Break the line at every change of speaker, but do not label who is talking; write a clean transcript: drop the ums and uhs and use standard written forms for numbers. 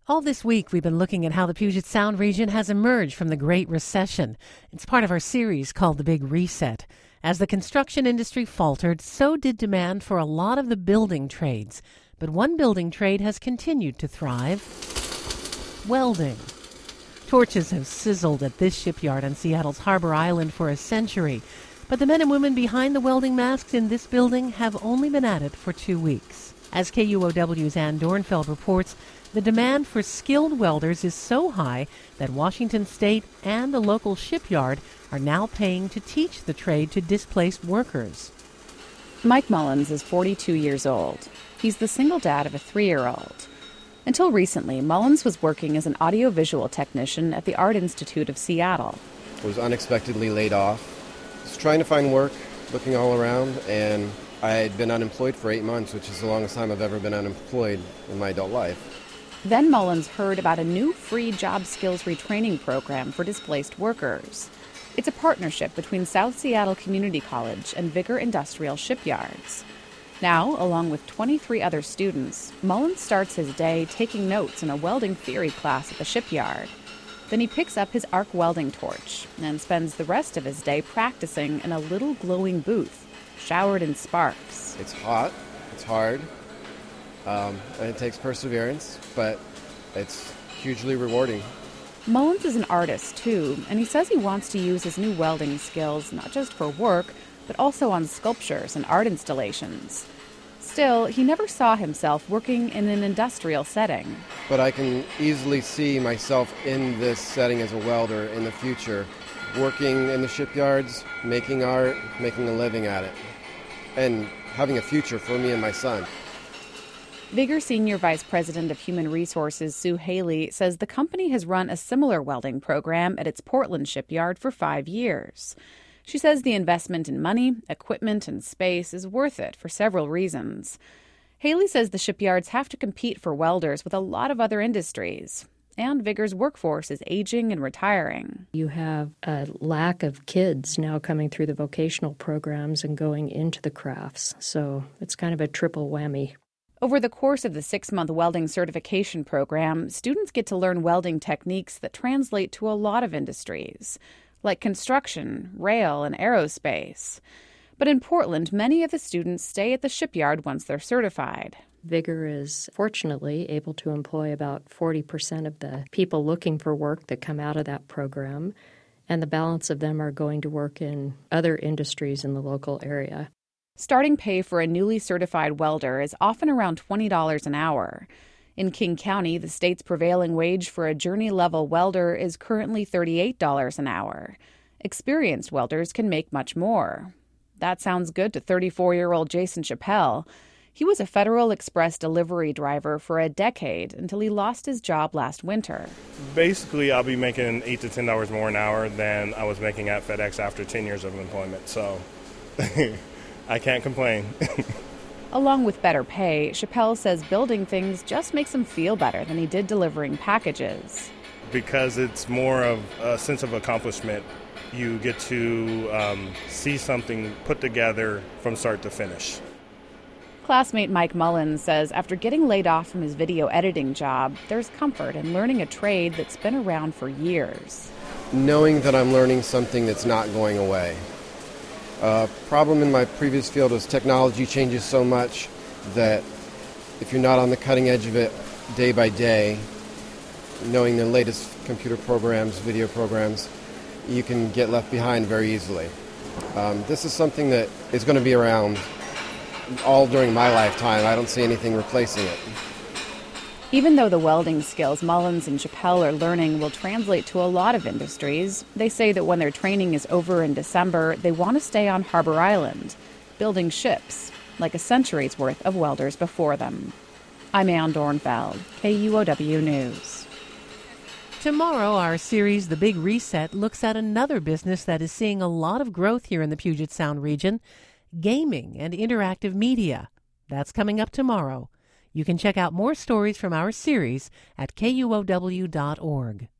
All this week, we've been looking at how the Puget Sound region has emerged from the Great Recession. It's part of our series called The Big Reset. As the construction industry faltered, so did demand for a lot of the building trades. But one building trade has continued to thrive: welding. Torches have sizzled at this shipyard on Seattle's Harbor Island for a century. But the men and women behind the welding masks in this building have only been at it for 2 weeks. As KUOW's Ann Dornfeld reports, the demand for skilled welders is so high that Washington State and the local shipyard are now paying to teach the trade to displaced workers.
Mike Mullins is 42 years old. He's the single dad of a 3-year-old. Until recently, Mullins was working as an audiovisual technician at the Art Institute of Seattle.
I was unexpectedly laid off. I was trying to find work, looking all around, and I had been unemployed for 8 months, which is the longest time I've ever been unemployed in my adult life.
Then Mullins heard about a new free job skills retraining program for displaced workers. It's a partnership between South Seattle Community College and Vigor Industrial Shipyards. Now, along with 23 other students, Mullins starts his day taking notes in a welding theory class at the shipyard. Then he picks up his arc welding torch and spends the rest of his day practicing in a little glowing booth, showered in sparks.
It's hot, it's hard, and it takes perseverance, but it's hugely rewarding.
Mullins is an artist, too, and he says he wants to use his new welding skills not just for work, but also on sculptures and art installations. Still, he never saw himself working in an industrial setting.
But I can easily see myself in this setting as a welder in the future, working in the shipyards, making art, making a living at it, and having a future for me and my son.
Vigor Senior Vice President of Human Resources Sue Haley says the company has run a similar welding program at its Portland shipyard for 5 years. She says the investment in money, equipment, and space is worth it for several reasons. Haley says the shipyards have to compete for welders with a lot of other industries, and Vigor's workforce is aging and retiring.
You have a lack of kids now coming through the vocational programs and going into the crafts, so it's kind of a triple whammy.
Over the course of the 6-month welding certification program, students get to learn welding techniques that translate to a lot of industries, like construction, rail, and aerospace. But in Portland, many of the students stay at the shipyard once they're certified.
Vigor is fortunately able to employ about 40% of the people looking for work that come out of that program, and the balance of them are going to work in other industries in the local area.
Starting pay for a newly certified welder is often around $20 an hour. In King County, the state's prevailing wage for a journey-level welder is currently $38 an hour. Experienced welders can make much more. That sounds good to 34-year-old Jason Chappelle. He was a Federal Express delivery driver for a decade until he lost his job last winter.
Basically, I'll be making $8 to $10 more an hour than I was making at FedEx after 10 years of employment, so I can't complain.
Along with better pay, Chappelle says building things just makes him feel better than he did delivering packages.
Because it's more of a sense of accomplishment. You get to see something put together from start to finish.
Classmate Mike Mullins says after getting laid off from his video editing job, there's comfort in learning a trade that's been around for years.
Knowing that I'm learning something that's not going away. Problem in my previous field was technology changes so much that if you're not on the cutting edge of it day by day, knowing the latest computer programs, video programs, you can get left behind very easily. This is something that is going to be around all during my lifetime. I don't see anything replacing it.
Even though the welding skills Mullins and Chappelle are learning will translate to a lot of industries, they say that when their training is over in December, they want to stay on Harbor Island, building ships, like a century's worth of welders before them. I'm Ann Dornfeld, KUOW News.
Tomorrow, our series, The Big Reset, looks at another business that is seeing a lot of growth here in the Puget Sound region: gaming and interactive media. That's coming up tomorrow. You can check out more stories from our series at KUOW.org.